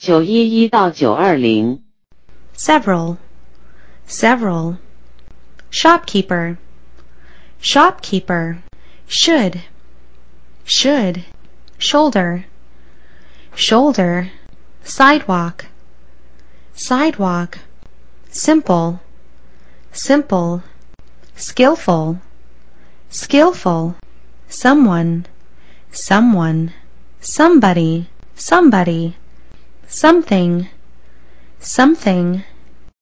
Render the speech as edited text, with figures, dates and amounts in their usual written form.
911到920 several, several. Shopkeeper, shopkeeper. Should, should. Shoulder, shoulder. Sidewalk, sidewalk. Simple, simple. Skillful, skillful. Someone, someone. Somebody, somebody. Something, something.